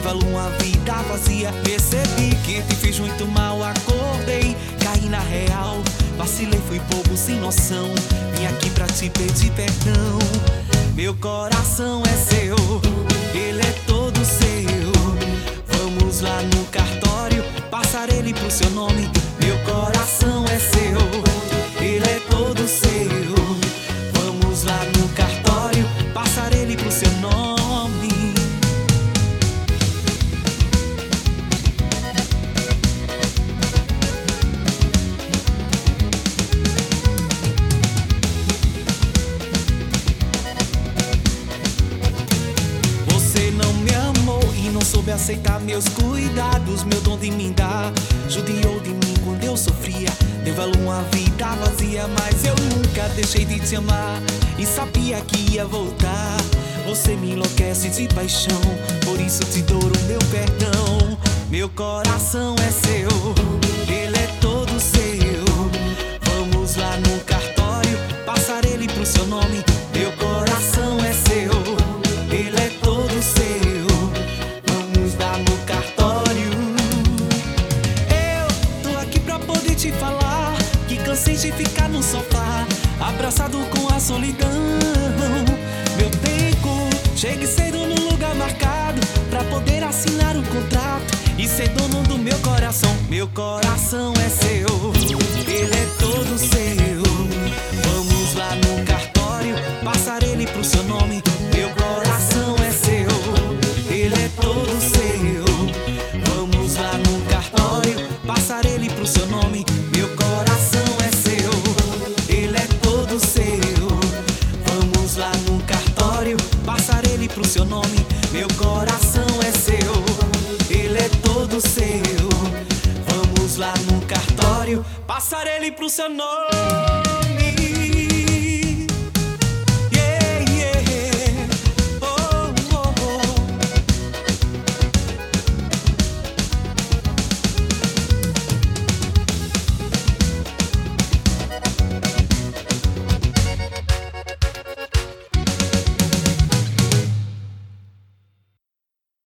Levá-lo uma vida vazia. Percebi que te fiz muito mal, acordei, caí na real. Vacilei, fui bobo, sem noção. Vim aqui pra te pedir perdão. Meu coração é seu, ele é todo seu. Vamos lá no cartório, passar ele pro seu nome. Meu coração é seu, ele é todo seu. Vamos lá no cartório, passar ele pro seu nome. Soube aceitar meus cuidados, meu dom de me dar. Judiou de mim quando eu sofria. Levá-lo uma vida vazia, mas eu nunca deixei de te amar. E sabia que ia voltar. Você me enlouquece de paixão, por isso te dou o meu perdão. Meu coração é seu, ele é todo seu. Vamos lá no cartório, passar ele pro seu nome. Meu coração é seu, ele é todo seu. Te falar que cansei de ficar no sofá, abraçado com a solidão. Meu tempo, chegue cedo no lugar marcado, pra poder assinar o contrato e ser dono do meu coração. Meu coração é seu, ele é todo seu. Vamos lá no cartório, passar ele pro seu nome. Meu coração é seu, ele é todo seu. Vamos lá no cartório, passar ele pro seu nome. Meu coração é seu, ele é todo seu. Vamos lá no cartório, passar ele pro seu nome. Meu coração é seu, ele é todo seu. Vamos lá no cartório, passar ele pro seu nome.